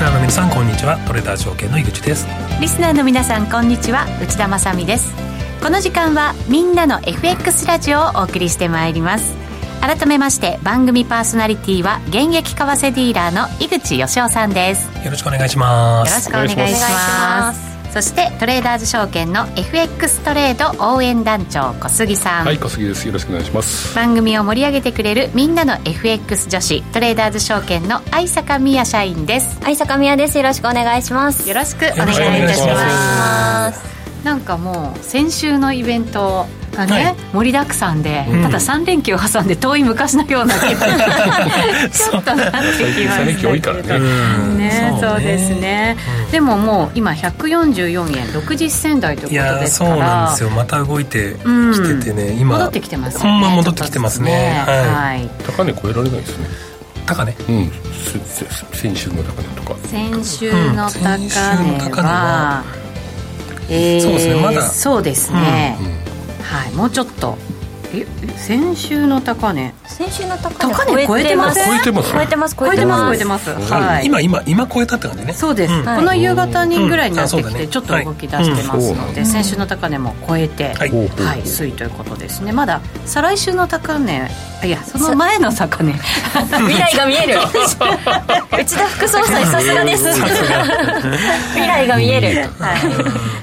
スナーの皆さんこんにちは。トレーダー証券の井口です。 リスナーの皆さんこんにちは。内田まさみです。この時間はみんなの FX ラジオをお送りしてまいります。改めまして番組パーソナリティは現役為替ディーラーの井口義雄さんです。 よろしくお願いします。 よろしくお願いします。そしてトレーダーズ証券の FX トレード応援団長小杉さん。 はい、小杉です。よろしくお願いします。 番組を盛り上げてくれるみんなの FX 女子トレーダーズ証券の相坂美也社員です。 相坂美也です。よろしくお願いします。 よろしくお願いいたします。なんかもう先週のイベントがね、はい、盛りだくさんで、ただ3連休を挟んで遠い昔のような気分ちょっとなってきました 3連休多いからね。 そうですね、でももう今144円60銭台ということですから。いやそうなんですよ。また動いてきててね、今戻ってきてますよね。 ほんま戻ってきてますね。 はい、高値超えられないですね。 高値、 先週の高値とか。 先週の高値は、 そうですね、まだそうですね、はい、もうちょっと先週の高値超えてます。 超えてます。 はい、 今超えたって感じね。 そうです、この夕方にぐらいになってきてちょっと動き出してますので、先週の高値も超えて、はい、推移ということですね。まだ再来週の高値、いやその前の高値未来が見える内田副総裁さすがです未来が見える、 はい、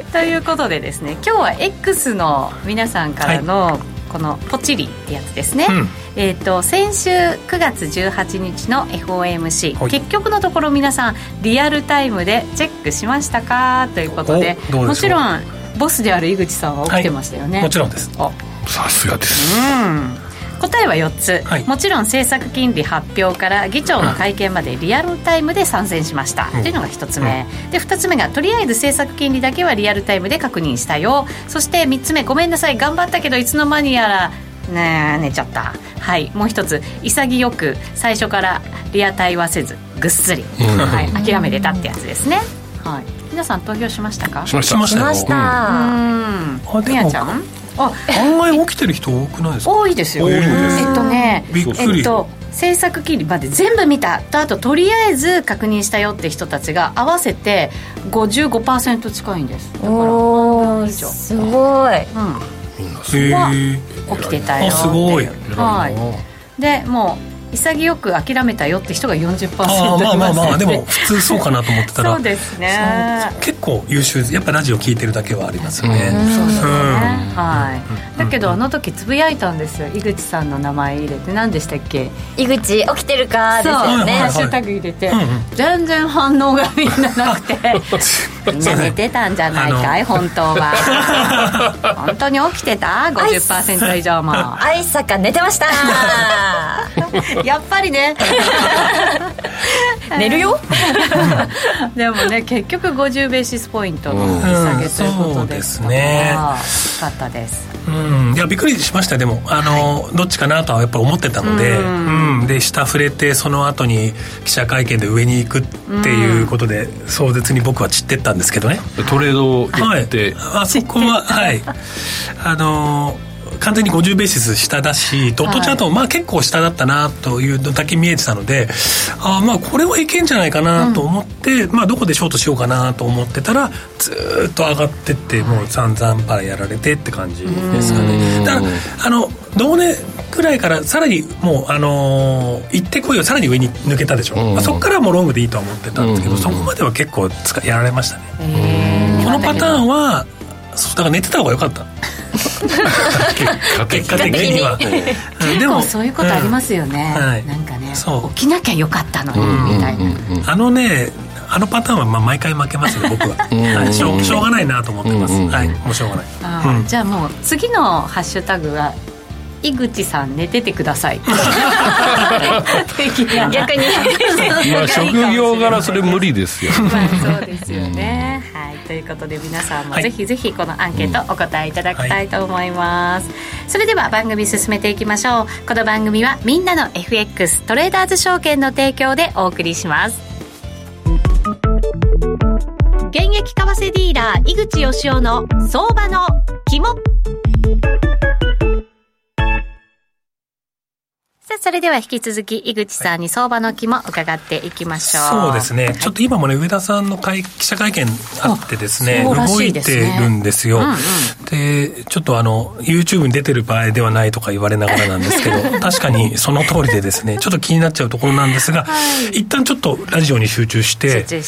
ということでですね、今日は X の皆さんからのこのポチリってやつですね、先週9月18日の FOMC、はい、結局のところ皆さんリアルタイムでチェックしましたかということで、もちろんボスである井口さんは起きてましたよね。 はい、もちろんです。 さすがです。 答えは4つ、はい、もちろん政策金利発表から議長の会見までリアルタイムで参戦しました、というのが1つ目、で2つ目がとりあえず政策金利だけはリアルタイムで確認したよ。そして3つ目、ごめんなさい頑張ったけどいつの間にやら寝ちゃった。はい、もう一つ、潔く最初からリアタイはせずぐっすり、はい、諦めれたってやつですね。はい、皆さん投票しましたか？ しましたみやちゃん案外起きてる人多くないですか？ 多いですよ。びっくり。政策金利まで全部見たと、あととりあえず確認したよって人たちが合わせて 55% 近いんです。だからおー、すごい、 起きてたよって。 すごい、 はい、でもう潔く諦めたよって人が 40% まあでも普通そうかなと思ってたらそうですね、 結構優秀。やっぱラジオ聞いてるだけはありますよね。 そうですね、はい、だけどあの時つぶやいたんですよ。井口さんの名前入れて、何でしたっけ、 井口起きてるかですよね、 ハッシュタグ入れて、全然反応がみんななくてみんな寝てたんじゃないかい本当は本当に起きてた 50% 以上も。 相坂寝てましたやっぱりね寝るよでもね、結局50ベーシスポイントの利下げということですから、よかったです。 いやびっくりしました。でもどっちかなとはやっぱり思ってたので、で下触れてその後に記者会見で上に行くっていうことで、壮絶に僕は散ってったんですけどね。 トレードをやって、 あそこははい完全に50ベーシス下だし、ドットチャートもまあ結構下だったなというのだけ見えてたので、まあこれはいけんじゃないかなと思って、まあどこでショートしようかなと思ってたらずっと上がってって、もう散々パラやられてって感じですかね。だから同値くらいからさらにもう行ってこいよ、さらに上に抜けたでしょ、そこからはもうロングでいいとは思ってたんですけど、そこまでは結構やられましたね。このパターンはだから寝てた方が良かった結果的には結構そういうことありますよね、なんかね、起きなきゃよかったのにみたいな。 あのパターンはまあ毎回負けますね僕はしょうがないなと思ってます、もうしょうがない。 じゃあもう次のハッシュタグは井口さん寝ててください逆にまあ職業柄それ無理ですよまあそうですよね、はい、ということで皆さんもぜひぜひこのアンケートお答えいただきたいと思います、それでは番組進めていきましょう。この番組はみんなの FX トレーダーズ証券の提供でお送りします。現役為替ディーラー井口義雄の相場の肝。さそれでは引き続き井口さんに相場の肝伺っていきましょう。 そうですね、ちょっと今もね上田さんの記者会見あってですね、動いてるんですよ。でちょっとYouTube に出てる場合ではないとか言われながらなんですけど確かにその通りでですね、ちょっと気になっちゃうところなんですが、一旦ちょっとラジオに集中して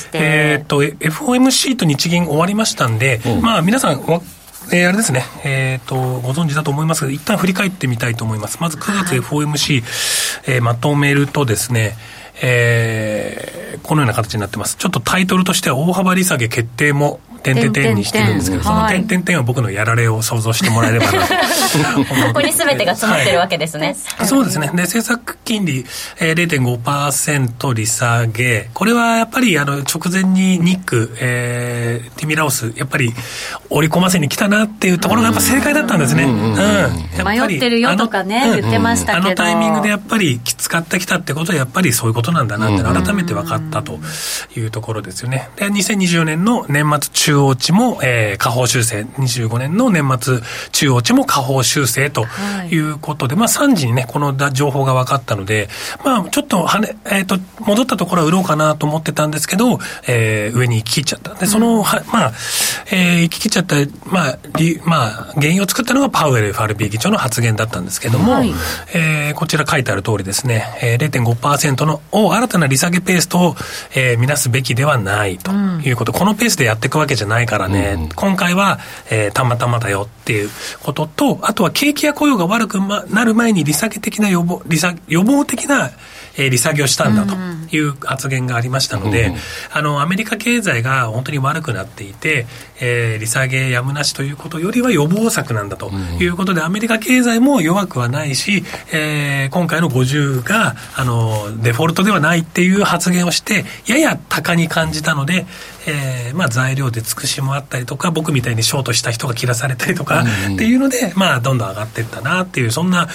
、FOMC と日銀終わりましたんで、まあ皆さんあれですね、ご存知だと思いますが、一旦振り返ってみたいと思います。まず9月 FOMC、まとめるとですね、このような形になってます。ちょっとタイトルとしては大幅利下げ決定も点々にしてるんですけど、その点々は僕のやられを想像してもらえればなここに全てが詰まってるわけですね。 そうですね。で政策金利、0.5% 利下げ、これはやっぱり直前にニック、ティミラオスやっぱり織り込ませに来たなっていうところがやっぱ正解だったんですね。 迷ってるよとかね、言ってましたけど、 タイミングでやっぱりきつかってきたってことはやっぱりそういうことなんだなって改めて分かったというところですよね。で2024年の年末中央値も、下方修正、25年の年末中央値も下方修正ということで、まあ3時にねこの情報が分かったので、まあちょっと戻ったところは売ろうかなと思ってたんですけど、上に行き切っちゃった。でその行き切っちゃった、まあ原因を作ったのがパウエル FRB 議長の発言だったんですけども、こちら書いてある通りですね、0.5% の新たな利下げペースと、見なすべきではないということ、このペースでやっていくわけじゃないからね、今回は、たまたまだよっていうことと、あとは景気や雇用が悪くなる前に予防的な利下げをしたんだという発言がありましたので、アメリカ経済が本当に悪くなっていて、利下げやむなしということよりは予防策なんだということで、アメリカ経済も弱くはないし、今回の50がデフォルトではないっていう発言をしてやや高に感じたので、まあ材料で尽くしもあったりとか、僕みたいにショートした人が切らされたりとかっていうので、まあどんどん上がっていったなっていう、そんな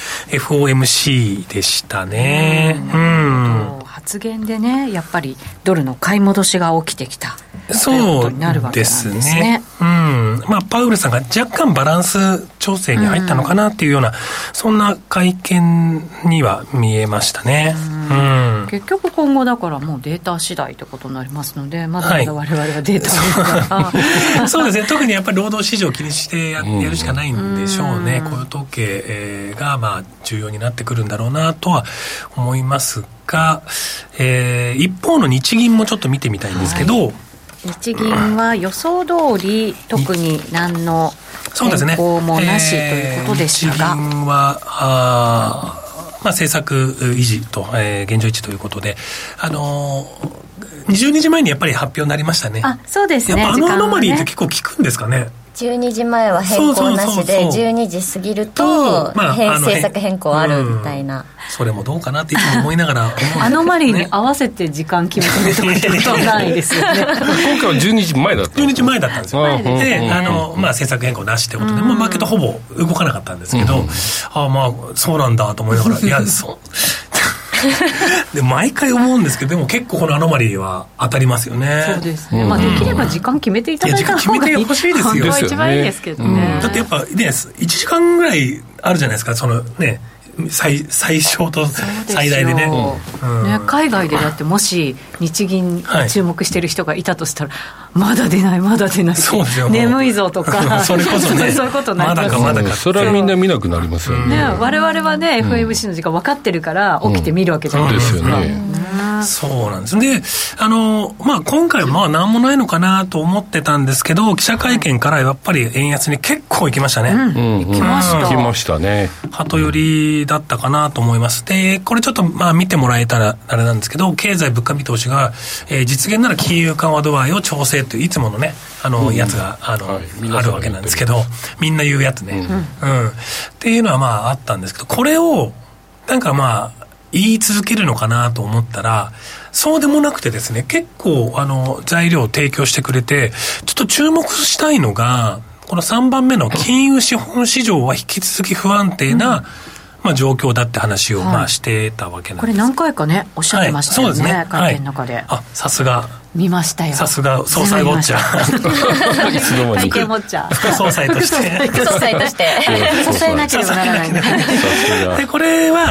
FOMC でしたね。 発言でね、やっぱりドルの買い戻しが起きてきたそうですね。まあパウエルさんが若干バランス調整に入ったのかなっていうような、そんな会見には見えましたね。 結局今後だからもうデータ次第ということになりますので、まだまだ我々はデータをそうですね。特にやっぱり労働市場を気にしてやるしかないんでしょうね。雇用統計がまあ重要になってくるんだろうなとは思いますが、一方の日銀もちょっと見てみたいんですけど、 日銀は予想通り特に何の変更もなしということでしたが、 日銀はまあ、政策維持と、現状維持ということで、20日前にやっぱり発表になりましたね。 そうですね。 やっぱアノマリーって結構効くんですかね。 12時前は変更なしで、12時過ぎると政策変更あるみたいな、 それもどうかなっていつも思いながら思うんですけど、ね、 アノマリーに合わせて時間決めてるということはないですよね。 今回は12時前だった 12時前だったんですよ。でまあ、政策変更なしってことで、まあ、マーケットほぼ動かなかったんですけど、まあそうなんだと思いながらいやそうで毎回思うんですけど、でも結構このアノマリーは当たりますよね。 そうですね、まあ、できれば時間決めていただいた方がいい、 ほしいですよ。 本当は一番いいですけどね。 だってやっぱね1時間ぐらいあるじゃないですか、そのね最小と最大でね。 海外でだってもし日銀に注目してる人がいたとしたら、まだ出ないまだ出ない、 そうですよ、 眠いぞとかそれこそねそういうことになります。 まだかそれはみんな見なくなりますよね。 我々はね、FOMC の時間分かってるから起きて見るわけじゃないですか。 そうですよね。 そうなんですで、まあ、今回はまあ何もないのかなと思ってたんですけど、記者会見からやっぱり円安に結構行きましたね。 行きましたね。 鳩寄りだったかなと思います。でこれちょっとまあ見てもらえたらあれなんですけど、経済物価見通しが、実現なら金融緩和度合いを調整といういつものねやつがあるわけなんですけど、みんな言うやつね、っていうのはまああったんですけど、これをなんかまあ言い続けるのかなと思ったら、そうでもなくてですね、結構材料を提供してくれて、ちょっと注目したいのがこの3番目の金融資本市場は引き続き不安定な、まあ、状況だって話をまあしてたわけなんです。 これ何回かねおっしゃってましたよね、そうですね、会見の中で。 さすが見ましたよ。 さすが総裁ウォッチャー会見ウォッチャー副総裁として支えなければならないでこれは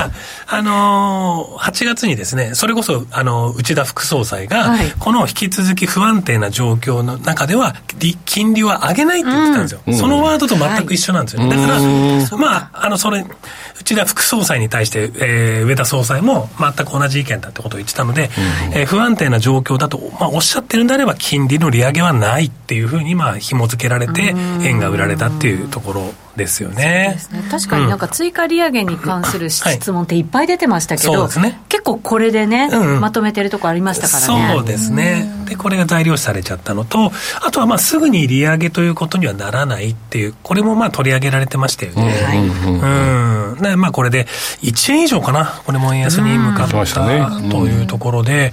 8月にですね、それこそ内田副総裁が、この引き続き不安定な状況の中では金利は上げないって言ってたんですよ、そのワードと全く一緒なんですよね、だからそれ内田副総裁に対して、上田総裁も全く同じ意見だってことを言ってたので、不安定な状況だと、おっしゃってるんであれば金利の利上げはないっていうふうに紐付けられて円が売られたっていうところですよね。 そうですね、確かになんか追加利上げに関する質問っていっぱい出てましたけど、結構これでね、まとめてるとこありましたからね。 そうですね。でこれが材料視されちゃったのと、あとはすぐに利上げということにはならないっていう、これも取り上げられてましたよね。これで1円以上かな、これも円安に向かったというところで、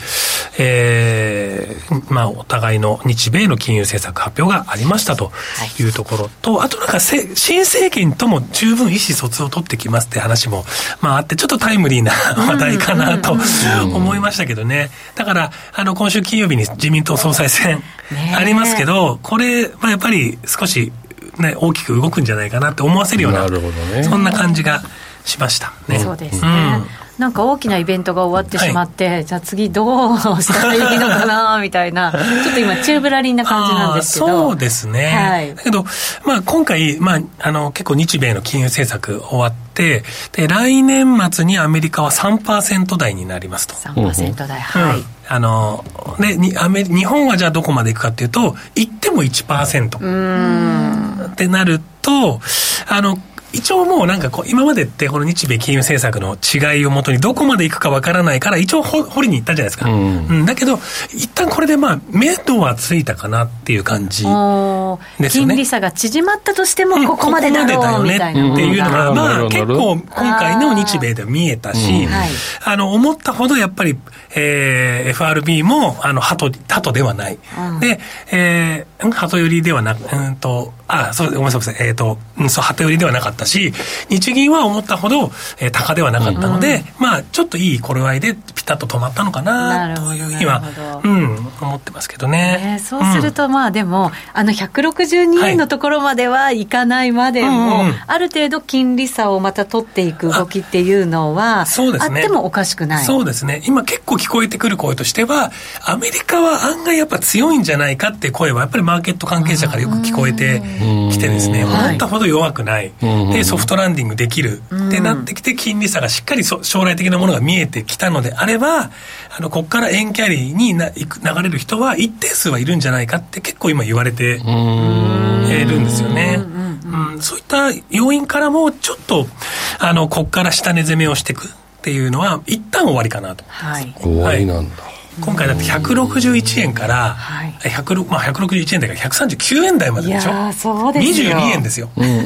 お互いの日米の金融政策発表がありましたというところと、あとなんか新政権とも十分意思疎通を取ってきますって話もあって、ちょっとタイムリーな話題かなと思いましたけどね。だから今週金曜日に自民党総裁選ありますけど、これやっぱり少しね、大きく動くんじゃないかなって思わせるような、そんな感じがしましたね。 そうですね、なんか大きなイベントが終わってしまって、じゃあ次どうしたらいいのかなみたいな、ちょっと今宙ぶらりんな感じなんですけど。 そうですね、だけど、今回、結構日米の金融政策終わって、で来年末にアメリカは 3% 台になりますと。 3% 台、 日本はじゃあどこまでいくかっていうと、行っても 1% ってなると、一応もうなんか今までってこの日米金融政策の違いをもとにどこまでいくかわからないから一応掘りに行ったじゃないですか、だけど一旦これで目処はついたかなっていう感じですよね。 金利差が縮まったとしてもここまでだろうみたいなっていうのが結構今回の日米で見えたし、思ったほどやっぱり、FRB も鳩ではない、で、鳩寄りではなくごめんなさい、鳩寄りではなかったし、日銀は思ったほど、高ではなかったので、ちょっといい頃合いでピタッと止まったのかなというふうには、思ってますけどね。 そうするとでも162円のところまではいかないまでも、ある程度金利差をまた取っていく動きっていうのはあってもおかしくない。 そうですね。今結構聞こえてくる声としては、アメリカは案外やっぱ強いんじゃないかっていう声はやっぱりマーケット関係者からよく聞こえてきてですね、思ったほど弱くない、でソフトランディングできるってなってきて、金利差がしっかり将来的なものが見えてきたのであれば、ここから円キャリーに流れる人は一定数はいるんじゃないかって結構今言われているんですよね。そういった要因からもちょっとここから下値攻めをしていくっていうのは一旦終わりかなと思います。 終わりなんだ。 今回だって161円から、161円台から139円台まででしょ。 いやそうですよ。 22円ですよ。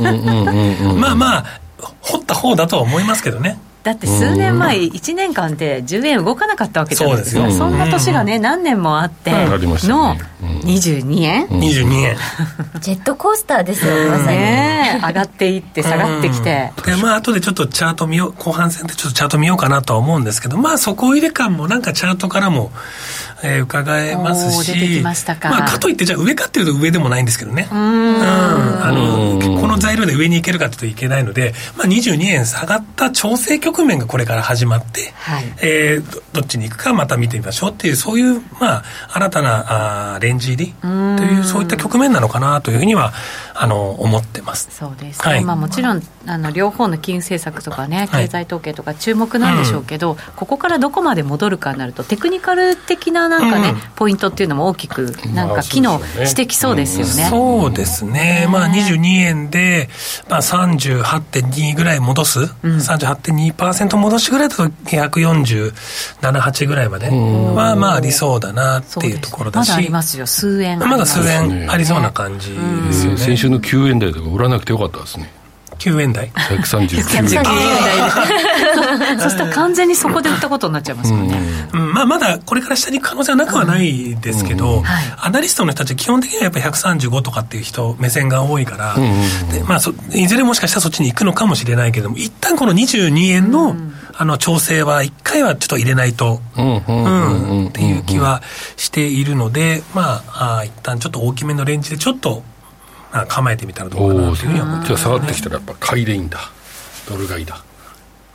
掘った方だとは思いますけどね。 だって数年前、1年間で10円動かなかったわけじゃないですか。そんな年がね、何年もあっての22円、 22円ジェットコースターですよ、まさに上がっていって下がってきて、 で後でちょっとチャート見よう、後半戦でちょっとチャート見ようかなとは思うんですけど、底入れ感もなんかチャートからも伺えますし、 出てきましたか。 かといってじゃあ上かっていうと上でもないんですけどね。この材料で上に行けるかというといけないので、22円下がった調整局面がこれから始まって、どっちに行くかまた見てみましょうっていう、そういう新たなレンジ入りという、そういった局面なのかなというふうには思ってます。 そうですね、もちろん両方の金融政策とかね、経済統計とか注目なんでしょうけど、ここからどこまで戻るかになるとテクニカル的ななんかね、ポイントっていうのも大きくなんか機能してきそうですよね。そうですね。 22円で、38.2 ぐらい戻す、38.2% 戻しぐらいだと147、8ぐらいまではありそうだなっていうところだし、 まだありますよ、数円まだ数円ありそうな感じですよね。 先週の9円台とか売らなくてよかったですね。 9円台 139円台そしたら完全にそこで売ったことになっちゃいますよね。 まだこれから下に行く可能性はなくはないですけど、アナリストの人たち基本的にはやっぱり135とかっていう人目線が多いから、でいずれもしかしたらそっちに行くのかもしれないけども、一旦この22円の調整は一回はちょっと入れないとっていう気はしているので、一旦ちょっと大きめのレンジでちょっと構えてみたらどうかなというふうに思って。 じゃあ下がってきたらやっぱ買いでいいんだ、ドル買いだ。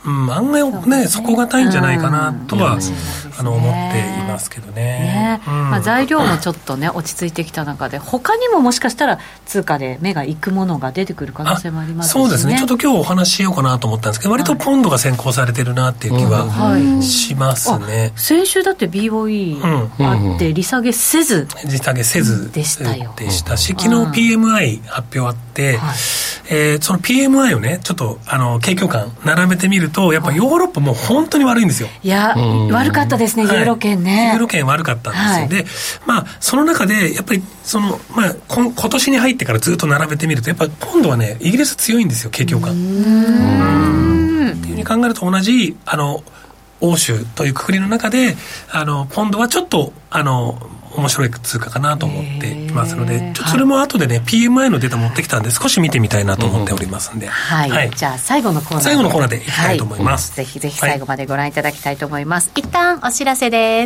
案外ね底堅いんじゃないかなとは、思っていますけどね。 材料もちょっとね落ち着いてきた中で他にももしかしたら通貨で目がいくものが出てくる可能性もありますしね。 そうですね。ちょっと今日お話ししようかなと思ったんですけど、割とポンドが先行されてるなっていう気はしますね。 先週だって BOE あって利下げせずでしたよ。 でしたし、昨日 PMI 発表あって、その PMI をねちょっと景況感並べてみると、やっぱヨーロッパもう本当に悪いんですよ。 いや、悪かったですね、ユーロ圏ね。 ユーロ圏悪かったんですよ。で、その中でやっぱり今年に入ってからずっと並べてみると、やっぱ今度はねイギリス強いんですよ、景況感。っていうふうに考えると、同じ欧州という括りの中でポンドはちょっと面白い通貨かなと思っていますので、それも後でね PMI のデータ持ってきたんで少し見てみたいなと思っておりますんで、 じゃあ最後のコーナーでいきたいと思います。ぜひぜひ最後までご覧いただきたいと思います。一旦お知らせです。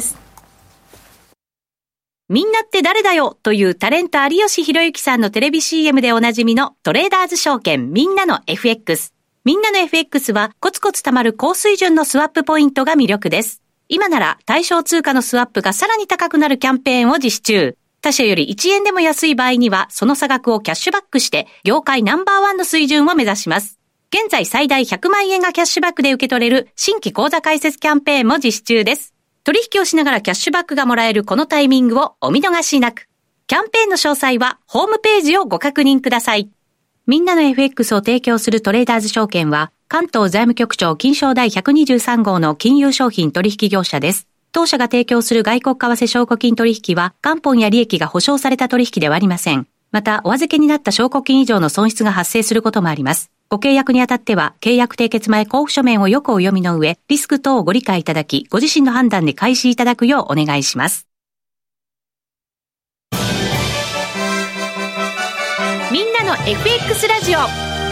みんなって誰だよというタレント有吉弘行さんのテレビ CM でおなじみのトレーダーズ証券みんなの FX。みんなの FX はコツコツ貯まる高水準のスワップポイントが魅力です。今なら対象通貨のスワップがさらに高くなるキャンペーンを実施中。他社より1円でも安い場合にはその差額をキャッシュバックして業界ナンバーワンの水準を目指します。現在最大100万円がキャッシュバックで受け取れる新規口座開設キャンペーンも実施中です。取引をしながらキャッシュバックがもらえるこのタイミングをお見逃しなく。キャンペーンの詳細はホームページをご確認ください。みんなの FX を提供するトレーダーズ証券は関東財務局長金商第123号の金融商品取引業者です。当社が提供する外国為替証拠金取引は元本や利益が保証された取引ではありません。またお預けになった証拠金以上の損失が発生することもあります。ご契約にあたっては契約締結前交付書面をよくお読みの上、リスク等をご理解いただき、ご自身の判断で開始いただくようお願いします。みんなの FX ラジオ。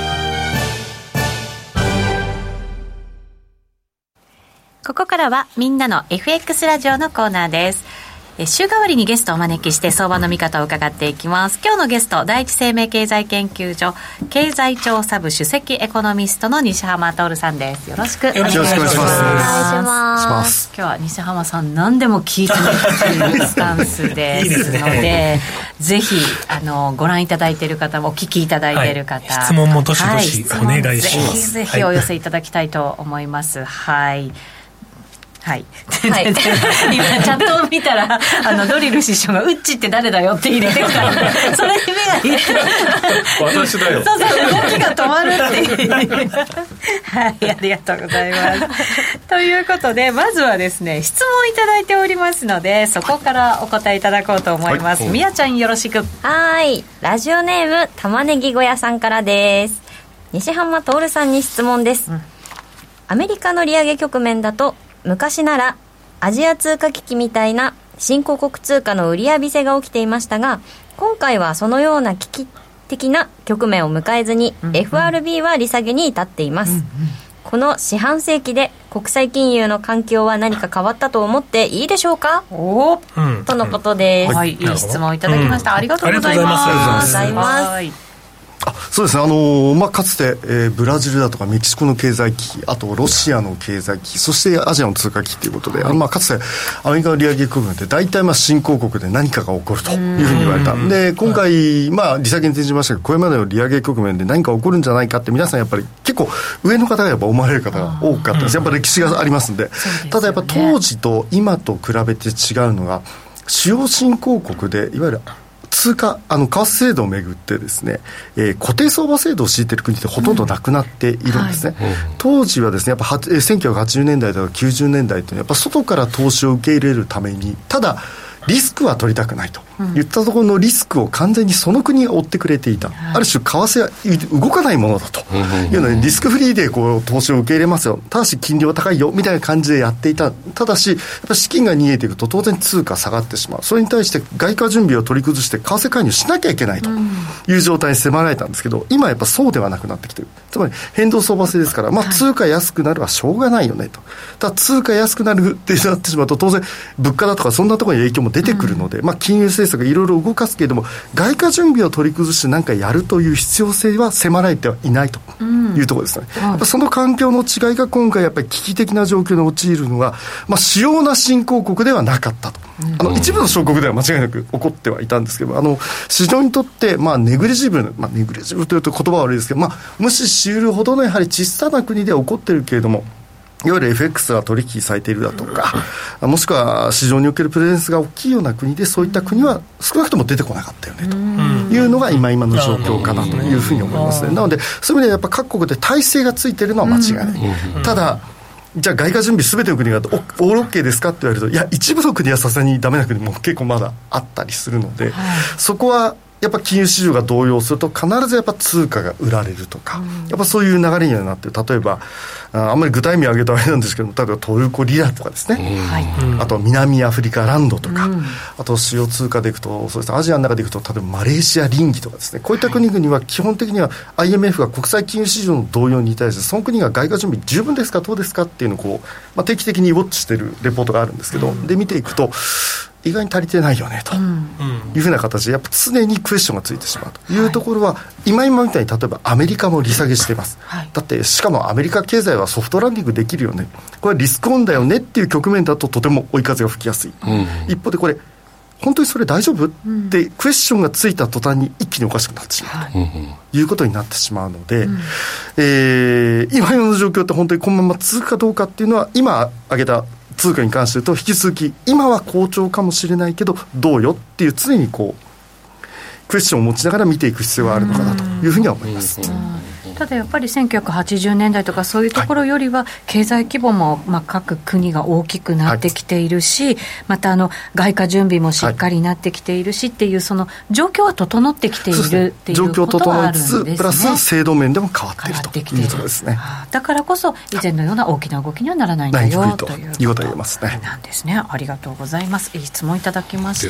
ここからはみんなの FX ラジオのコーナーです。週替わりにゲストをお招きして相場の見方を伺っていきます。今日のゲスト、第一生命経済研究所経済調査部首席エコノミストの西浜徹さんです。よろしくお願いします。 よろしくお願いします。 今日は西浜さん何でも聞いてないというスタンスですのでぜひご覧いただいている方もお聞きいただいている方、 質問もどしどしお願いします。 ぜひぜひお寄せいただきたいと思います。今チャットを見たらドリル師匠がウッチって誰だよって入れてきたのでそれに目がいって私だよ。 そう動きが止まるっていうありがとうございますということで、まずはですね質問いただいておりますので、そこからお答えいただこうと思います。みやちゃんよろしく。 ラジオネーム玉ねぎ小屋さんからです。西浜徹さんに質問です。アメリカの利上げ局面だと昔ならアジア通貨危機みたいな新興国通貨の売り浴びせが起きていましたが、今回はそのような危機的な局面を迎えずに、FRB は利下げに至っています。この四半世紀で国際金融の環境は何か変わったと思っていいでしょうか、とのことです。 いい質問いただきました。ありがとうございます。 そうですね、かつて、ブラジルだとかメキシコの経済危機、あとロシアの経済危機、そしてアジアの通貨危機ということで、かつてアメリカの利上げ局面って大体新興国で何かが起こるというふうに言われた。で今回、利下げに転じましたけど、これまでの利上げ局面で何か起こるんじゃないかって皆さんやっぱり結構上の方がやっぱ思われる方が多かったです。やっぱり歴史がありますんで。ただやっぱ当時と今と比べて違うのが、主要新興国でいわゆる通貨為替制度をめぐってですね、固定相場制度を敷いている国ってほとんどなくなっているんですね。当時はですね、やっぱ1980年代とか90年代というのはやっぱ外から投資を受け入れるために、ただリスクは取りたくないと言ったところのリスクを完全にその国が負ってくれていた、ある種為替は動かないものだというので、リスクフリーで投資を受け入れますよ、ただし金利は高いよみたいな感じでやっていた。ただしやっぱ資金が逃げていくと当然通貨下がってしまう。それに対して外貨準備を取り崩して為替介入しなきゃいけないという状態に迫られたんですけど、今やっぱそうではなくなってきている。つまり変動相場制ですから、通貨安くなればしょうがないよねと。ただ通貨安くなるってなってしまうと当然物価だとかそんなところに影響も出てくるので、金融政政策いろいろ動かすけれども、外貨準備を取り崩して何かやるという必要性は迫られてはいないというところですね。やっぱその環境の違いが今回やっぱり危機的な状況に陥るのは、主要な新興国ではなかったと。一部の小国では間違いなく起こってはいたんですけど、市場にとって、ネグリジブル、ネグリジブルというと言葉は悪いですけど、無視し得るほどのやはり小さな国で起こっているけれども、いわゆる FX が取引されているだとか、もしくは市場におけるプレゼンスが大きいような国で、そういった国は少なくとも出てこなかったよねというのが今の状況かなというふうに思いますね。なのでそういう意味ではやっぱ各国で体制がついているのは間違いない。ただじゃあ外貨準備すべての国がオールオッケーですかって言われると、いや一部の国はさすがにダメな国も結構まだあったりするので、そこはやっぱ金融市場が動揺すると必ずやっぱ通貨が売られるとか、やっぱそういう流れにはなっている。例えばあんまり具体名を挙げたらあれなんですけども、例えばトルコリラとかですね、あと南アフリカランドとか、あと主要通貨でいくとそうです、アジアの中でいくと例えばマレーシアリンギとかですね、こういった国々は基本的には IMF が国際金融市場の動揺に対してその国が外貨準備十分ですかどうですかっていうのを定期的にウォッチしているレポートがあるんですけど、で見ていくと意外に足りてないよねというふうな形でやっぱ常にクエスチョンがついてしまうというところは、今みたいに例えばアメリカも利下げしています、だってしかもアメリカ経済はソフトランディングできるよね、これはリスクオンだよねっていう局面だととても追い風が吹きやすい、一方でこれ本当にそれ大丈夫ってクエスチョンがついた途端に一気におかしくなってしまうということになってしまうので、今の状況って本当にこのまま続くかどうかっていうのは、今挙げた通貨に関して言うと引き続き今は好調かもしれないけどどうよっていう常にクエスチョンを持ちながら見ていく必要があるのかなというふうには思います。 ただやっぱり1980年代とかそういうところよりは経済規模も各国が大きくなってきているし、また外貨準備もしっかりなってきているしっていうその状況は整ってきているっていうことはあるんですね。状況整いつつプラス制度面でも変わっているということですね。だからこそ以前のような大きな動きにはならないんだよということなんですね。ありがとうございます。いい質問いただきました。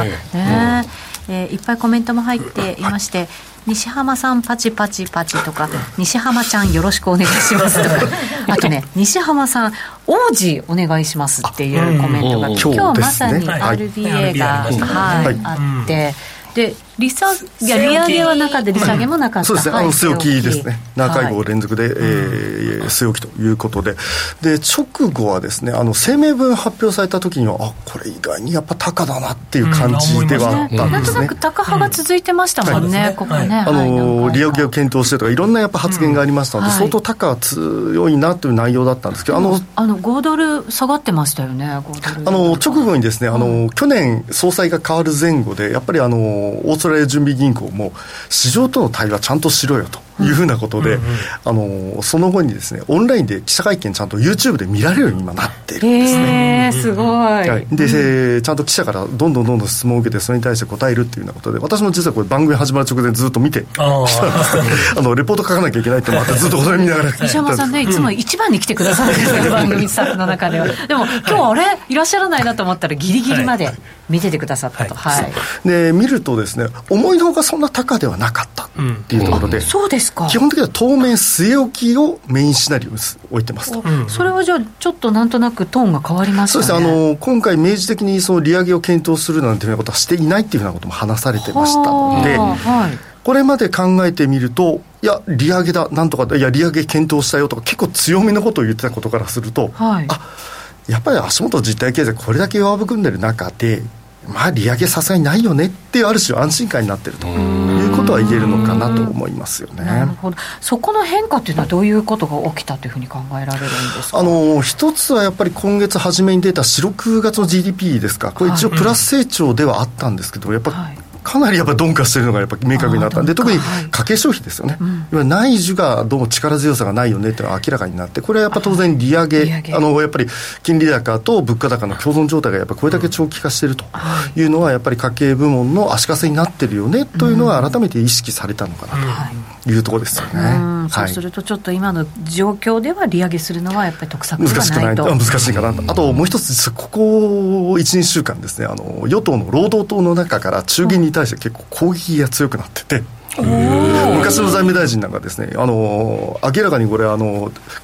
いっぱいコメントも入っていまして、西浜さんパチパチパチとか西浜ちゃんよろしくお願いしますとかあとね、西浜さん王子お願いしますっていうコメントが今日まさに RBA があって、で利上げは中で利下げもなかった。 そうですね、据え置きですね。7会合連続で、据え置きということで、直後はですね、声明文発表された時にはこれ意外にやっぱ高だなっていう感じではあったんですね。 なんとなく高派が続いてましたもんね、ここね。 利上げを検討してとかいろんなやっぱ発言がありましたので、相当高は強いなという内容だったんですけど、 5ドル下がってましたよね。 直後にですね、去年総裁が変わる前後でやっぱりオーストラリア準備銀行も市場との対話ちゃんとしろよというふうなことで、その後にですねオンラインで記者会見ちゃんと YouTube で見られるように今なっているんですね。 すごい、 でちゃんと記者からどんどん質問を受けてそれに対して答えるっていうようなことで、私も実はこれ番組始まる直前ずっと見てレポート書かなきゃいけないってまたずっとこれ見ながら西山さんね、いつも一番に来てくださるんですよ、番組スタッフの中では。でも今日あれいらっしゃらないなと思ったらギリギリまで見ててくださったと。 で見るとですね、思いのほかそんな高ではなかったっていうところで、 そうですか。 基本的には当面据え置きをメインシナリオに置いてますと。 それはじゃあちょっとなんとなくトーンが変わりましたね。 そうですね、今回明示的にその利上げを検討するなんていうようなことはしていないっていうようなことも話されてましたので、これまで考えてみると、いや利上げだなんとか、いや利上げ検討したよとか結構強めのことを言ってたことからすると、やっぱり足元実体経済これだけ弱含んでる中で、利上げさすがにないよねっていうある種安心感になっているということは言えるのかなと思いますよね。 なるほど。そこの変化というのはどういうことが起きたというふうに考えられるんですか。 一つはやっぱり今月初めに出た4、6月の GDP ですか、これ一応プラス成長ではあったんですけど、やっぱかなりやっぱ鈍化しているのがやっぱ明確になったんで、特に家計消費ですよね、内需がどうも力強さがないよねというのが明らかになって、これはやっぱ当然利上げ、やっぱり金利高と物価高の共存状態がやっぱりこれだけ長期化しているというのは、やっぱり家計部門の足かせになっているよねというのが改めて意識されたのかなというところですよね。 そうするとちょっと今の状況では利上げするのはやっぱり得策ではないと。 難しいかなと。あともう一つ、ここ 1,2 週間ですね、与党の労働党の中から中銀に対して結構攻撃が強くなってて、昔の財務大臣なんかですね、明らかにこれ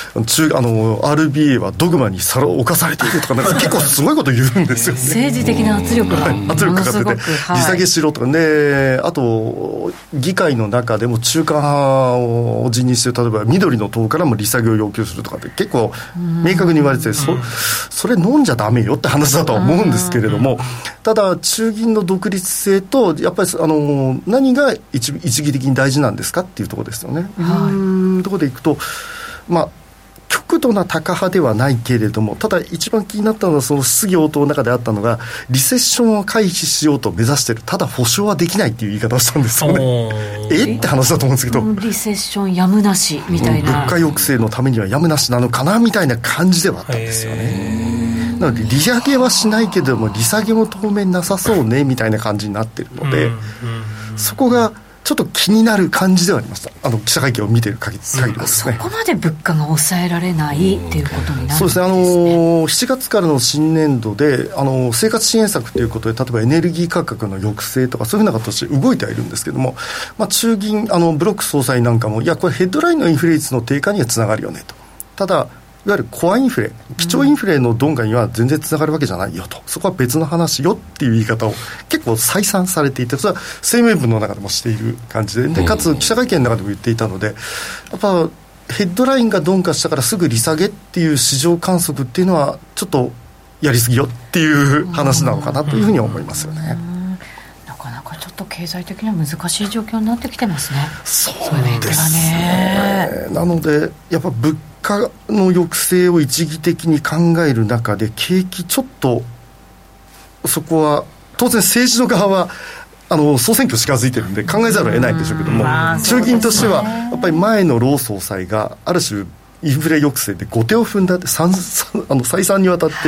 RBA はドグマに侵されているとか、なんか結構すごいこと言うんですよね。 政治的な圧力が圧力かかってて、利下げしろとかね。あと議会の中でも中間派を辞任して、例えば緑の党からも利下げを要求するとかって結構明確に言われてて、それ飲んじゃダメよって話だとは思うんですけれども、ただ中銀の独立性とやっぱり何が一義的に大事なんですかっていうところですよね。いうところでいくと、極度な高派ではないけれども、ただ一番気になったのはその質疑応答の中であったのが、リセッションを回避しようと目指している、ただ保証はできないっていう言い方をしたんですよね。って話だと思うんですけど、 リセッションやむなしみたいな、 物価抑制のためにはやむなしなのかなみたいな感じではあったんですよね。なので利上げはしないけれども利下げも当面なさそうねみたいな感じになっているので、そこがちょっと気になる感じではありました。記者会見を見ている限りですね。 そこまで物価が抑えられないっていうことになるんですね。 そうですね。7月からの新年度で生活支援策ということで、例えばエネルギー価格の抑制とかそういうふうな形で動いてはいるんですけども、中銀ブロック総裁なんかも、いやこれヘッドラインのインフレ率の低下にはつながるよねと。ただいわゆるコアインフレ、基調インフレの鈍化には全然つながるわけじゃないよと、そこは別の話よっていう言い方を結構再三されていて、それは声明文の中でもしている感じ でかつ記者会見の中でも言っていたので、やっぱヘッドラインが鈍化したからすぐ利下げっていう市場観測っていうのはちょっとやりすぎよっていう話なのかなというふうに思いますよね。 なかなかちょっと経済的には難しい状況になってきてますね。 そうですね。なのでやっぱ物価の抑制を一義的に考える中で、景気ちょっとそこは当然政治の側は総選挙近づいてるんで考えざるを得ないんでしょうけども、中銀としてはやっぱり前の老総裁がある種インフレ抑制で後手を踏んだって再三にわたって、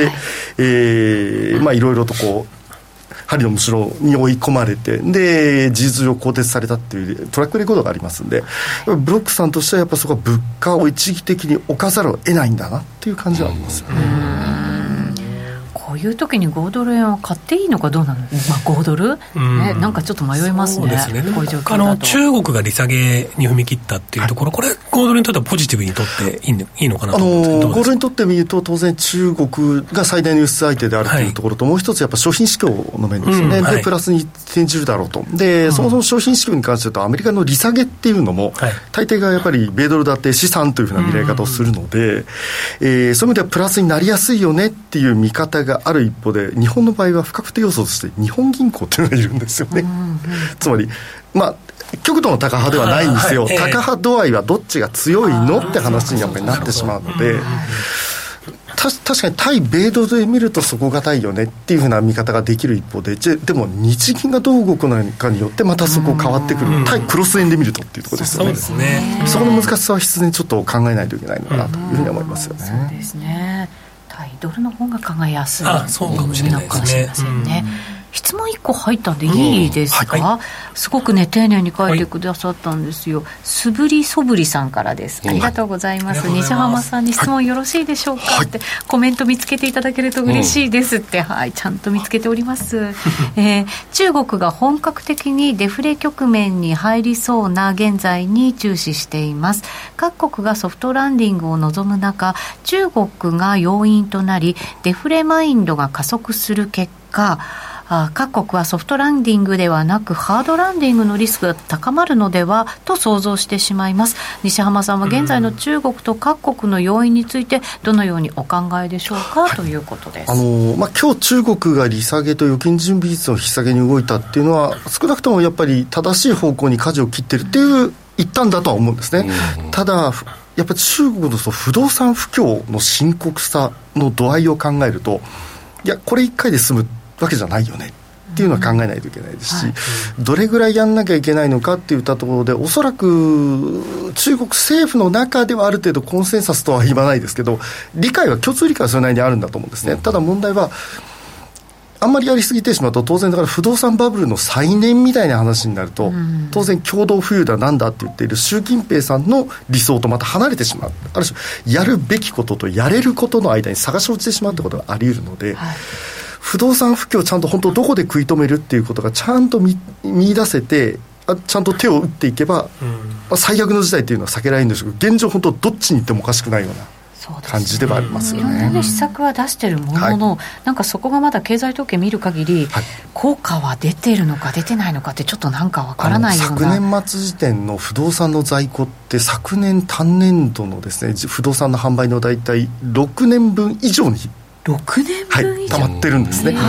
いろいろとこう針のむしろに追い込まれて、で事実上更迭されたっていうトラックレコードがありますんで、ブロックさんとしてはやっぱそこは物価を一義的に置かざるを得ないんだなっていう感じはありますよね。 こういう時に5ドル円を買っていいのかどうなの、5ドル、なんかちょっと迷いますね。 そうですね。 こういう状況だと中国が利下げに踏み切ったっていうところ、これ5ドルにとってはポジティブにとっていいのかなと思うんですけど、 5ドルにとってみると当然中国が最大の輸出相手であるというところと、もう一つやっぱ商品市況の面ですよね。でプラスに転じるだろうと。で、そもそも商品市況に関して言うとアメリカの利下げっていうのも、大抵がやっぱり米ドル建て資産というふうな見られ方をするので、そういう意味ではプラスになりやすいよねっていう見方がある一方で、日本の場合は不確定要素として日本銀行っていうのがいるんですよね。つまり極度の高派ではないんですよ。高派度合いはどっちが強いのって話にやっぱりなってしまうので、確かに対米ドルで見ると底堅いよねっていうふうな見方ができる一方で、でも日銀がどう動くのかによってまたそこ変わってくる、対クロス円で見るとっていうところですよね。 そうですね。 そこの難しさは必然ちょっと考えないといけないのかなというふうに思いますよね。 そうですね。対ドルの方が考えやすいそうかもしれないですね。 質問1個入ったんでいいですか、すごくね丁寧に書いてくださったんですよ。すぶりそぶりさんからです。ありがとうございます。西浜さんに質問よろしいでしょうか、ってコメント見つけていただけると嬉しいですって、ちゃんと見つけております。中国が本格的にデフレ局面に入りそうな現在に注視しています。各国がソフトランディングを望む中、中国が要因となりデフレマインドが加速する結果、各国はソフトランディングではなくハードランディングのリスクが高まるのではと想像してしまいます。西浜さんは現在の中国と各国の要因についてどのようにお考えでしょうか、ということです。 今日中国が利下げと預金準備率の引き下げに動いたっていうのは、少なくともやっぱり正しい方向に舵を切ってるっていう一端だとは思うんですね。ただやっぱり中国の不動産不況の深刻さの度合いを考えると、いやこれ1回で済むわけじゃないよねっていうのは考えないといけないですし、どれぐらいやんなきゃいけないのかっていったところで、おそらく中国政府の中ではある程度コンセンサスとは言わないですけど、共通理解はそれなりにあるんだと思うんですね。ただ問題はあんまりやりすぎてしまうと、当然だから不動産バブルの再燃みたいな話になると、当然共同富裕だなんだって言っている習近平さんの理想とまた離れてしまう、ある種やるべきこととやれることの間に差が生じてしまうってことがあり得るので、不動産不況をちゃんと本当どこで食い止めるっていうことがちゃんと見出せて、 ちゃんと手を打っていけば、最悪の事態っていうのは避けられるんですけど、現状本当どっちに行ってもおかしくないような感じではありますよね。 いろんな、ね、施策は出してるものの、なんかそこがまだ経済統計見る限り、効果は出てるのか出てないのかってちょっとなんかわからないような。 昨年末時点の不動産の在庫って昨年単年度のですね不動産の販売の大体6年分以上に 6年分以上、 溜まってるんですね。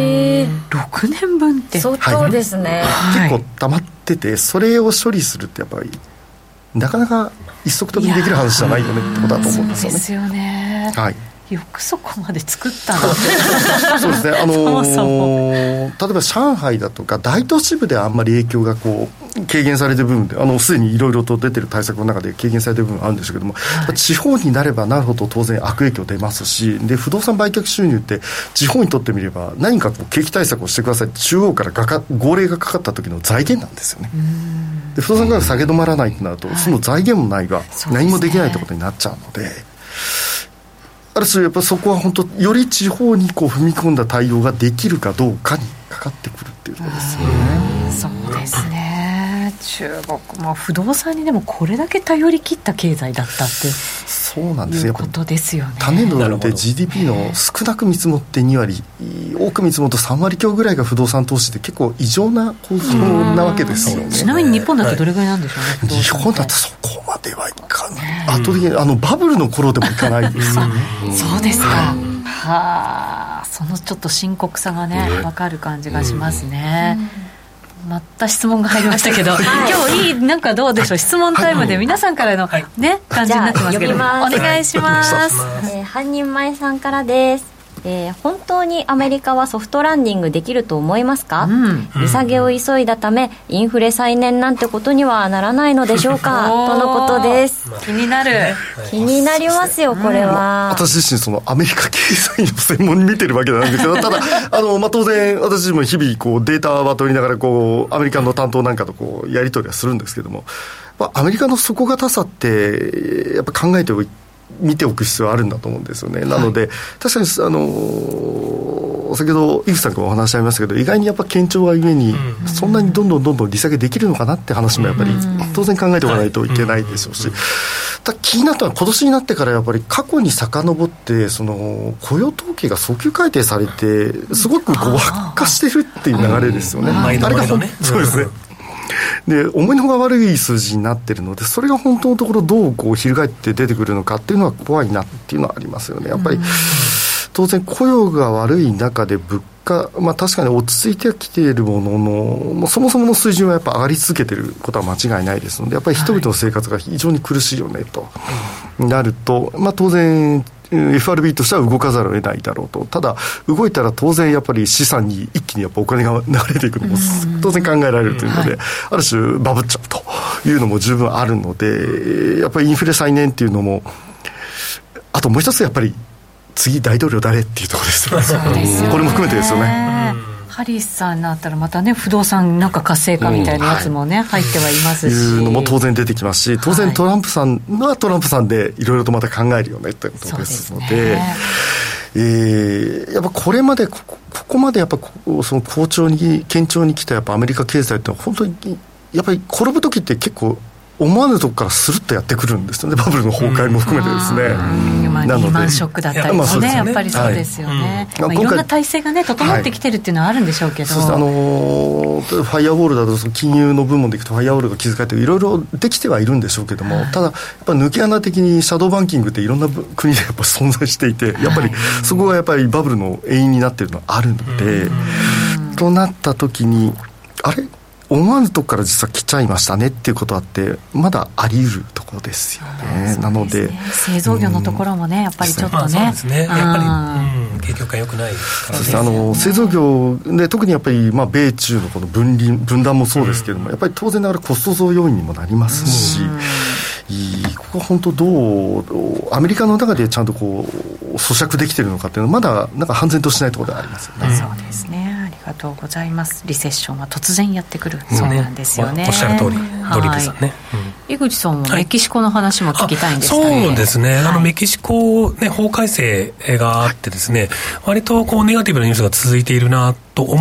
6年分って相当ですね、 結構溜まってて、それを処理するってやっぱりなかなか一足飛びにできる話じゃないよねってことだと思うんですよね。 そうですよね、よくそこまで作ったのそうですね、例えば上海だとか大都市部ではあんまり影響がこう軽減されてる部分ですでにいろいろと出てる対策の中で軽減されてる部分あるんですけども、地方になればなるほど当然悪影響出ますし、で不動産売却収入って地方にとってみれば何かこう景気対策をしてくださいって中央から号令がかかった時の財源なんですよね。で不動産価格下げ止まらないとなると、その財源もないが何もできないってことになっちゃうので、ある種やっぱりそこは本当より地方にこう踏み込んだ対応ができるかどうかにかかってくるっていうところですよね。 そうですね、中国も不動産にでもこれだけ頼り切った経済だったってそうなんですよ、 いうことですよね。 単年度で GDP の少なく見積もって2割、多く見積もると3割強ぐらいが不動産投資で結構異常な構造なわけですよね。 ちなみに日本だとどれぐらいなんでしょうね、 日本だとそこまではいかない、圧倒的にバブルの頃でもいかないですよねそうですか、はあ、そのちょっと深刻さがね分かる感じがしますね。また質問が入りましたけど、今日いいなんかどうでしょう、質問タイムで皆さんからの、ね、感じになってますけど、お願いします。 半人前さんからです。本当にアメリカはソフトランディングできると思いますか？利下げを急いだためインフレ再燃なんてことにはならないのでしょうかとのことです。 気になる、 気になりますよこれは。 私自身そのアメリカ経済の専門に見てるわけなんですけど、ただ当然私自身も日々こうデータは取りながらこうアメリカの担当なんかとこうやり取りはするんですけども、アメリカの底堅さってやっぱ考えて見ておく必要あるんだと思うんですよね。なので、確かに先ほど井口さんからお話しありましたけど、意外にやっぱ堅調がゆえにそんなにどんどん利下げできるのかなって話もやっぱり当然考えておかないといけないでしょうし、気になったのは今年になってからやっぱり過去に遡ってその雇用統計が早急改定されてすごくこう悪化してるっていう流れですよね。あれがそうですね。で思いのほが悪い数字になっているので、それが本当のところどうこう翻って出てくるのかっていうのは怖いなっていうのはありますよね。やっぱり当然雇用が悪い中で物価、確かに落ち着いてきているものの、そもそもの水準はやっぱ上がり続けていることは間違いないですので、やっぱり人々の生活が非常に苦しいよねとなると、当然FRB としては動かざるを得ないだろうと。ただ動いたら当然やっぱり資産に一気にやっぱお金が流れていくのも当然考えられるというので、ある種バブっちゃうというのも十分あるので、やっぱりインフレ再燃っていうのも、あともう一つやっぱり次大統領誰っていうところですよね。 そうですよね、 これも含めてですよね。 ハリスさんになったらまたね、不動産なんか活性化みたいなやつもね、入ってはいますし、 いうのも当然出てきますし、当然トランプさんはトランプさんでいろいろとまた考えるよねということですので、やっぱこれまでここまでやっぱその堅調に来たやっぱアメリカ経済って本当にやっぱり転ぶ時って結構思わぬとこからスルッとやってくるんですよね。バブルの崩壊も含めてですね。 なのでリーマンショックだったりもね、やっぱりそうですよね。いろんな体制がね整ってきてるっていうのはあるんでしょうけど、 ファイアウォールだとその金融の部門でいくとファイアウォールが築かれていろいろできてはいるんでしょうけども、ただやっぱ抜け穴的にシャドーバンキングっていろんな国でやっぱ存在していて、やっぱりそこがやっぱりバブルの遠因になっているのはあるので、となった時にあれ思わぬとこから実は来ちゃいましたねっていうことはってまだあり得るところですよね。なので製造業のところもね、やっぱりちょっとね、 そうですね、やっぱり景況感良くないからですね。製造業で特にやっぱり米中のこの分断もそうですけども、やっぱり当然ながらコスト増要因にもなりますし、ここは本当どうアメリカの中でちゃんとこう咀嚼できているのかっていうのはまだなんか判然としないところではありますよね。 そうですね、ありがとうございます。リセッションは突然やってくる、そうなんですよね。 おっしゃる通り、ドリルさんね。 井口さんもメキシコの話も聞きたいんですかね。 そうですね、メキシコ、ね、法改正があってですね、割とこうネガティブなニュースが続いているなと思って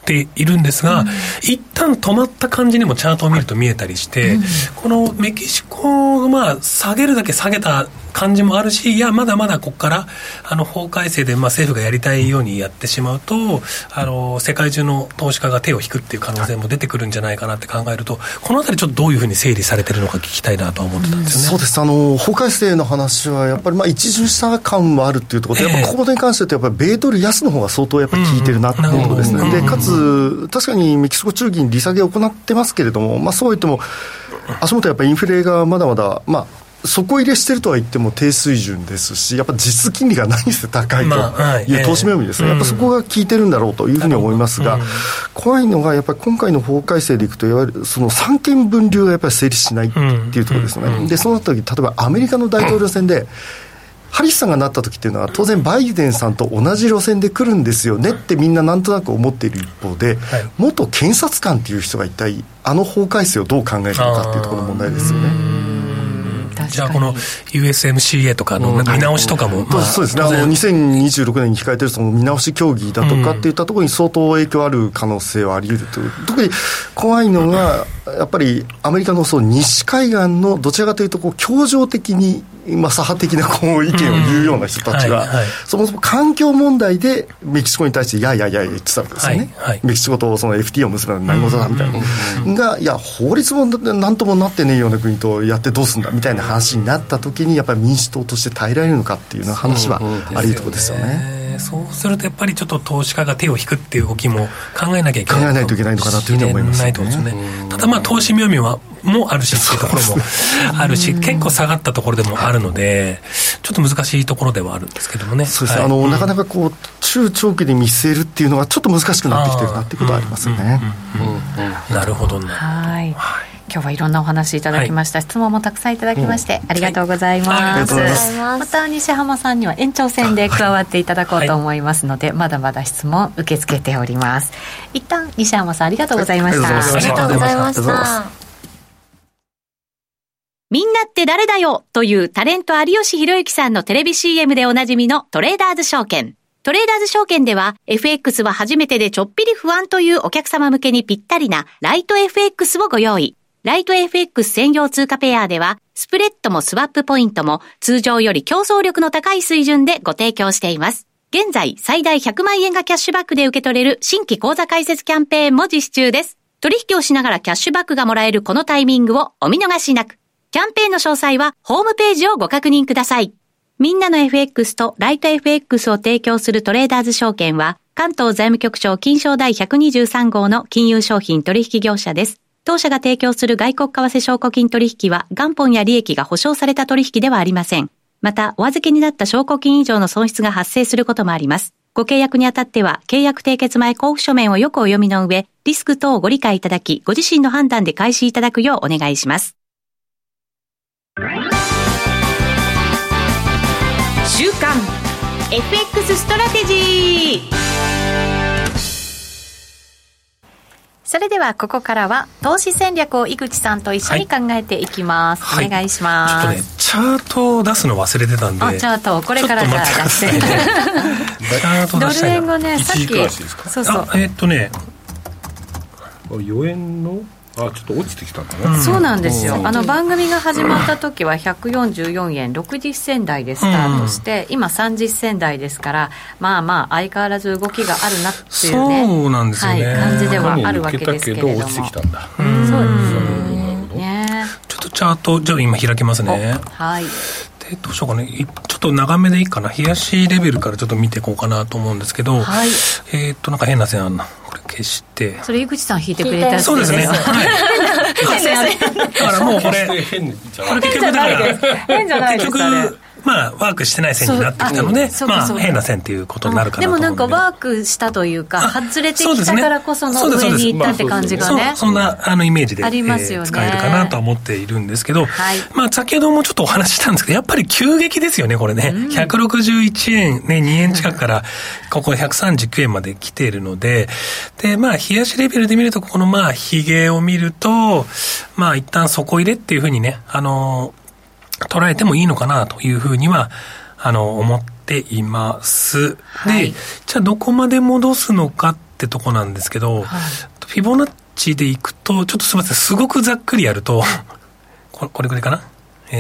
っているんですが、一旦止まった感じにもチャートを見ると見えたりして、このメキシコが下げるだけ下げた感じもあるし、いやまだまだここから法改正で政府がやりたいようにやってしまうと世界中の投資家が手を引くっていう可能性も出てくるんじゃないかなって考えると、このあたりちょっとどういうふうに整理されてるのか聞きたいなと思ってたんですよね。 そうです。法改正の話はやっぱり一巡した感もあるっていうところで、やっぱここに関してはやっぱり米ドル安の方が相当やっぱり効いてるなっていうところですね。でかつ確かにメキシコ中銀利下げを行ってますけれども、そう言っても足元やっぱりインフレがまだまだ底入れしてるとは言っても低水準ですし、やっぱ実金利が何せ高いという投資目読みですね、やっぱそこが効いてるんだろうというふうに思いますが、怖いのがやっぱり今回の法改正でいくと、いわゆるその三権分立がやっぱり成立しないっていうところですね。でそうなった時、例えばアメリカの大統領選でハリスさんがなった時っていうのは当然バイデンさんと同じ路線で来るんですよねってみんななんとなく思っている一方で、元検察官っていう人が一体法改正をどう考えるのかっていうところの問題ですよね。 じゃあこの USMCA とかの見直しとかも、 そうですね、2026年に控えているその見直し協議だとかっていったところに相当影響ある可能性はあり得るという。特に怖いのがやっぱりアメリカの西海岸のどちらかというと協情的に左派的な意見を言うような人たちが、そもそも環境問題でメキシコに対していや言ってたんですよね、メキシコとその FTA を結ぶのは何事だみたいな、がいや法律も何ともなってねえような国とやってどうすんだみたいな話になった時に、やっぱり民主党として耐えられるのかっていうような話はあり得るところですよね。 そうするとやっぱりちょっと投資家が手を引くっていう動きも考えなきゃいけない、 考えないといけないのかなというふうに思いますね。 ただ投資妙味もあるしっていうところもあるし、結構下がったところでもあるので、ちょっと難しいところではあるんですけどもね。 そうですね、なかなか中長期で見据えるっていうのはちょっと難しくなってきてるなっていうことはありますよね。 なるほどね。 今日はいろんなお話いただきました、質問もたくさんいただきましてありがとうございます、また西浜さんには延長戦で加わっていただこうと思いますので、まだまだ質問受け付けております。一旦西浜さんありがとうございました。 ありがとうございました。 みんなって誰だよというタレント有吉弘行さんのテレビ CM でおなじみのトレーダーズ証券。トレーダーズ証券では FX は初めてでちょっぴり不安というお客様向けにぴったりなライト FX をご用意。ライト FX 専用通貨ペアではスプレッドもスワップポイントも通常より競争力の高い水準でご提供しています。現在最大100万円がキャッシュバックで受け取れる新規口座開設キャンペーンも実施中です。取引をしながらキャッシュバックがもらえるこのタイミングをお見逃しなく。キャンペーンの詳細はホームページをご確認ください。みんなの FX とライト FX を提供するトレーダーズ証券は関東財務局長金商第123号の金融商品取引業者です。当社が提供する外国為替証拠金取引は元本や利益が保証された取引ではありません。また、お預けになった証拠金以上の損失が発生することもあります。ご契約にあたっては、契約締結前交付書面をよくお読みの上、リスク等をご理解いただき、ご自身の判断で開始いただくようお願いします。週刊 FX ストラテジー。それではここからは投資戦略を井口さんと一緒に考えていきます、お願いします。 ちょっとねチャートを出すの忘れてたんで、 チャートをこれからじゃあ出してチャート出したいな。ドル円がねさっきそう4円のちょっと落ちてきたんだね、 そうなんですよ。番組が始まった時は144円60銭台でスタートして、今30銭台ですから、相変わらず動きがあるなっていうね、 そうなんですよね、 感じではあるわけですけれども、 落ちてきたんだ。 そうですね。 ちょっとチャートじゃあ今開けますね。 はい。 でどうしようかね、ちょっと長めでいいかな、冷やしレベルからちょっと見ていこうかなと思うんですけど、なんか変な線あんな、これ消して、 それ井口さん引いてくれたやつです。 そうですね、だからもうこれ変じゃないです。変じゃないです。 結局ワークしてない線になってきたので、変な線っていうことになるかなと思うので、 でもなんかワークしたというか外れてきたからこその上に行ったって感じがね、 そんなイメージで、 ありますよね、 使えるかなとは思っているんですけど、先ほどもちょっとお話ししたんですけど、やっぱり急激ですよねこれね、161円ね、2円近くからここ139円まで来ているので、で冷やしレベルで見ると、このヒゲを見ると一旦底入れっていうふうにね、捉えてもいいのかなというふうには思っています。で、じゃあどこまで戻すのかっってとこなんですけど、フィボナッチでいくとちょっとすみません、すごくざっくりやるとこれぐらいかな、ざっく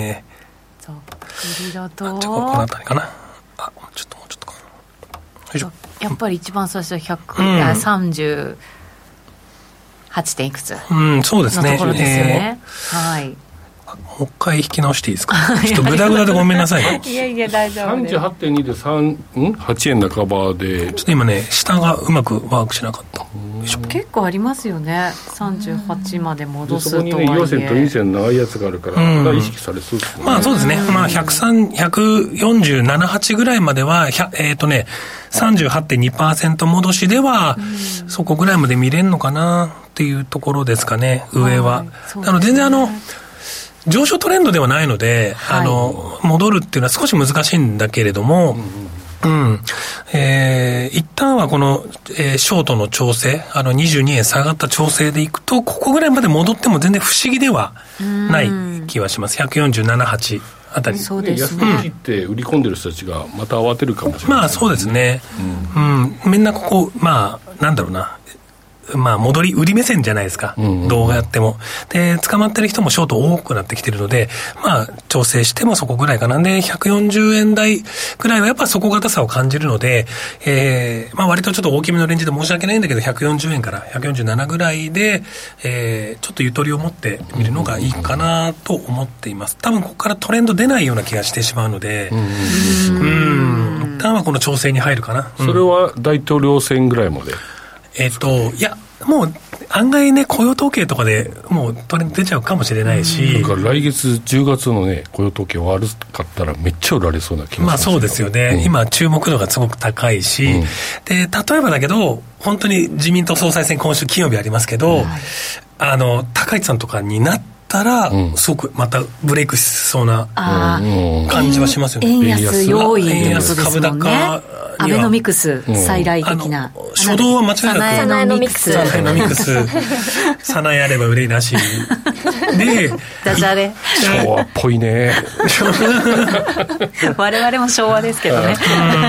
りだとこの辺りかな、もうちょっとかな、よいしょ。 やっぱり一番最初は138点いくつ、 そうですね、 のところですよね、はい。 もう一回引き直していいですかちょっとグダグダでごめんなさいねいや大丈夫です。 38.2 で8円半ばで、 ちょっと今ね下がうまくワークしなかった。 結構ありますよね、38まで戻すとはいえ。 そこにね陽線と陰線長いやつがあるから、意識されそうですね。 まあそうですね、147.8ぐらいまでは38.2% 戻しでは、そこぐらいまで見れるのかなっていうところですかね、上は。全然上昇トレンドではないので、戻るっていうのは少し難しいんだけれども、一旦はこの、ショートの調整、22円下がった調整でいくと、ここぐらいまで戻っても全然不思議ではない気はします。147.8あたり。 そうですね。 安く切って売り込んでる人たちがまた慌てるかもしれない。 まあそうですね。みんなここ、なんだろうな。戻り売り目線じゃないですか、動画やっても。で、捕まってる人もショート多くなってきてるので、調整してもそこぐらいかな。で、140円台ぐらいはやっぱ底堅さを感じるので、割とちょっと大きめのレンジで申し訳ないんだけど、140円から147ぐらいで、ちょっとゆとりを持ってみるのがいいかなと思っています。多分ここからトレンド出ないような気がしてしまうので、一旦はこの調整に入るかな。 それは大統領選ぐらいまで。 いや、もう案外ね、雇用統計とかでもうトレンド出ちゃうかもしれないし、 だから来月10月のね、雇用統計悪かったらめっちゃ売られそうな気がします。 そうですよね、今注目度がすごく高いし、で、例えばだけど、本当に自民党総裁選今週金曜日ありますけど、高市さんとかになったら、すごくまたブレイクしそうな感じはしますよね。 円安要因円安株高、 アベノミクス再来的な、 初動は間違いなくサナエノミクスサナエあれば憂いなしで、 ダジャレ昭和っぽいね我々も昭和ですけどね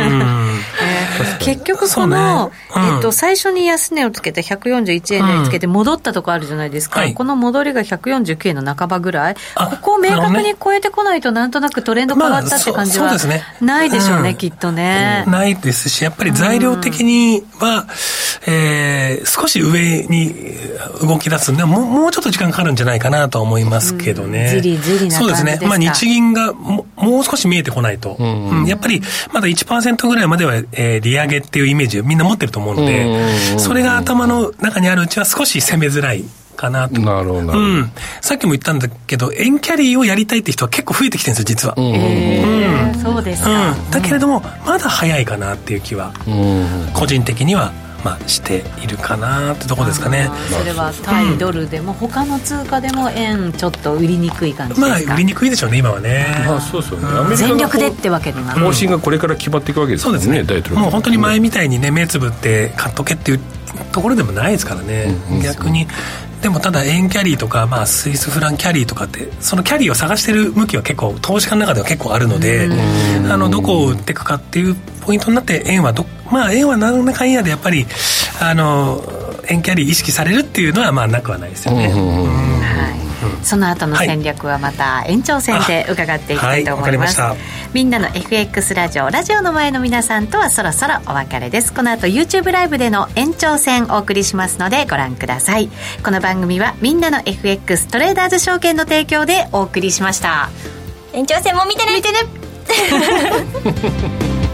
結局この、最初に安値をつけて141円台つけて戻ったとこあるじゃないですか、この戻りが149円の半ばぐらい、ここを明確に超えてこないとなんとなくトレンド変わったって感じはないでしょうね、きっとね。 ないですし、やっぱり材料的には、少し上に動き出すんで、もうちょっと時間かかるんじゃないかなと思いますけどね。 ずりずりな感じですか。 そうですね。日銀がもう少し見えてこないと、やっぱりまだ 1% ぐらいまでは、利上げっていうイメージをみんな持ってると思うので、それが頭の中にあるうちは少し攻めづらいかなと。 なるほど。 さっきも言ったんだけど、円キャリーをやりたいって人は結構増えてきてるんですよ、実は。 そうですか。 だけれども、まだ早いかなっていう気は、個人的にはしているかなってとこですかね。 それは対ドルでも、他の通貨でも円ちょっと売りにくい感じですか。 売りにくいでしょうね、今はね。 そうですよね。 全力でってわけでな方針がこれから決まっていくわけですよね。 そうですね。もう本当に前みたいにね、目つぶって買っとけっていうところでもないですからね。逆に。でもただ円キャリーとか、スイスフランキャリーとかって、そのキャリーを探してる向きは結構投資家の中では結構あるので、どこを売っていくかっていうポイントになって、円は円は何らかんやでやっぱり円キャリー意識されるっていうのはなくはないですよね。 その後の戦略はまた延長戦で伺っていきたいと思います。みんなの FX ラジオの前の皆さんとはそろそろお別れです。この後 YouTube ライブでの延長戦お送りしますのでご覧ください。この番組はみんなの FX トレーダーズ証券の提供でお送りしました。 延長戦も見てね